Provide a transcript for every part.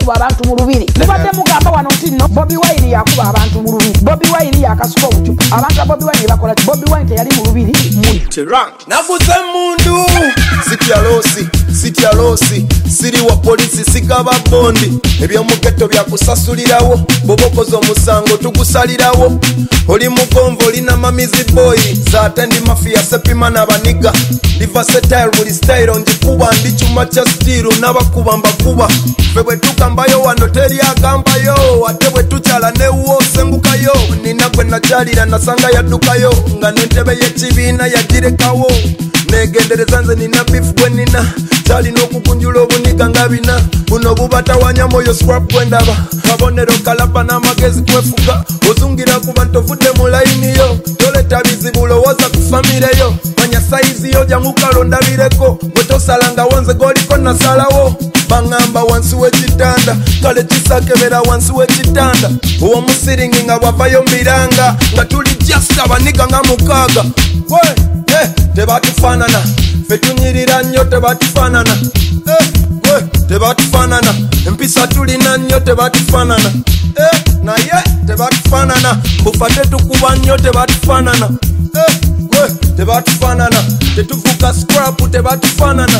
yakuba abantu mu lubiri mubadde mugamba wano nti no Bobi Wine yakuba abantu mu lubiri Bobi Wine yakasuka obucupa abantu ba Bobi Wine bakola Bobi Wine teyali mu lubiri Terang naguze mundu sitya losi siri wa polisi sigaba bondi ebyomugeto byakusasulirawo bobokozo musango tugusalirawo oli mugonvo lina mamizi boy zatendi mafia sepima n'abaniga versatile buli style onjikuba ndi chuma cha stiru n'abakuba mbakuba ffe bwe tukambayo wano teri agambayo ate bwe tukyala newuwo osengukayo nina gwe nakyalira nasanga yaddukayo nga n'entebe y'ekibiina yagirekawo negendereza nze nina beef gwe nina kyalina okukunjula obuniga nga bina buno bubatawanya moyo scrap gwendaba kabonero kalapa n'amagezi kwefuga ozungira kuba ntovudde mu layiniyo toleta bizibu lowooza ku famireyo manya sayizi yo jamukalo ndabireko bwe tosalanga wonze goliko nasalawo bangamba wansi w'ekitanda kale kisakebera wansi w'ekitanda uwo musiringi nga bwavayo miranga nga tuli just abaniga nga mukaaga tebatufanana ffe tunyirira nnyo tebatufanana tebatufanana empisa tulina nnyo tebatufanana naye tebatufanana bufa tetukuba nnyo tebatufanana tebatufanana tetuvuga scrap tebatufanana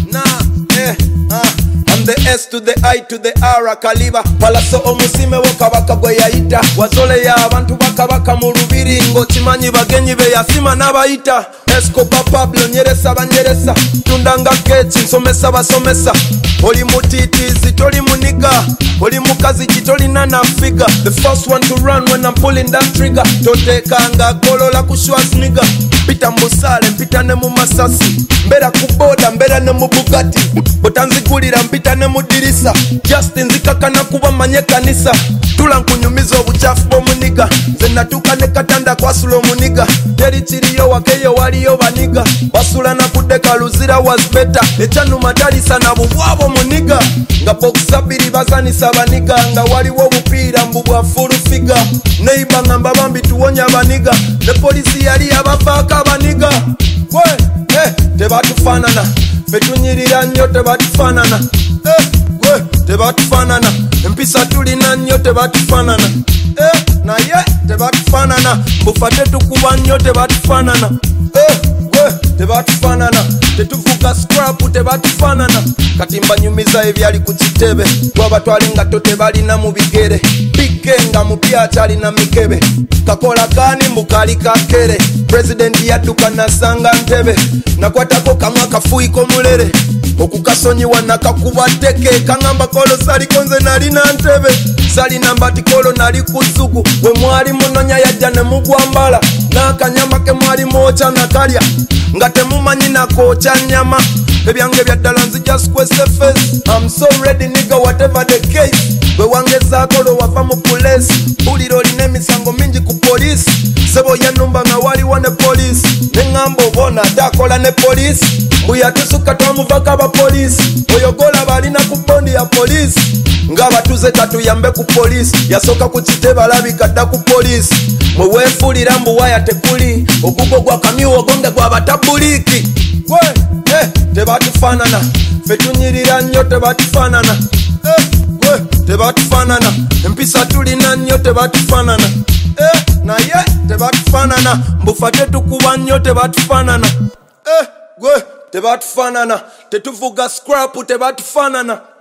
I'm the S to the I to the R kaliba palaso omusime wo kabaka gwe yayita wazole ya abantu bakabaka mu lubiri ngo kimanyi bagenyi be yasima n'abayita Escobar Pablo nyeresa banyeresa tundanga kechi nsomesa basomesa oli mutitizi toli muniga oli mukazi kitoli nana figure the first one to run when I'm pulling that trigger totekanga kolola ku Schwarzenegger pita mbusale mpita ne mu masasi mbera kuboda mbera ne mu Bugatti botanzigulira mpita ne mu dirisa just nzikakana kuba manye kanisa tula nkunyumiza obuchafu bw'omuniga nze natuka ne katanda kwasula omuniga teri kiriyo wakeyo waliyo baniga basula na kudeka luzira was better ekyanuma talisa na bubwabo muniga nga boxabiri bazanisa baniga nga waliwo obupiira mbu bwa full figure neighbor ngamba bambi tuwonya baniga ne polisi yali abafaaka baniga tebatufanana ffe tunyirira nnyo tebatufanana tebatufanana empisa tulina nnyo tebatufanana naye tebatufanana bufa tetukuba nnyo tebatufanana tebatufanana tetuvuga scrap tebatufanana kati mbanyumiza ebyali ku kitebe twabatwali nga totebalina mu bigere bigenga mu byakyali na mikebe kakola kani mbukali kakere president yadduka nasanga ntebe nakwatako kamwe akafuiko mulere okukasonyiwa nakakuba teke kangamba kolo saliko nze nalina ntebe salina mbati kolo nali kuzugu we mwali munonya yajja ne mugwambala n'akanyama ke mwali mwoca nakalya nga temumanyi nakooca nyama ebyange byaddala nzija square face I'm so ready nigga whatever the case bwe wangezaako lo wava mu police buliro olina emisango mingi ku polisi sebo yanumba nga waliwo ne polisi neŋŋamba obona atakola ne polisi mbuyatusuka twamuvako abapolisi oyogola balina ku bondi ya polisi ng'abatuze katuyambe ku polisi yasooka ku kitebe alabika dda ku polisi mwe weefuulira mbuwaya tekuli ogugo gwa kamyu ogonge gwa batabuliiki tebatufanana ffe tunyirira nnyo tebatufanana tebatufanana empisa tulina nnyo tebatufanana naye tebatufanana mbufa tetukuba nnyo tebatufanana tebatufanana tetuvuga scrap tebatufanana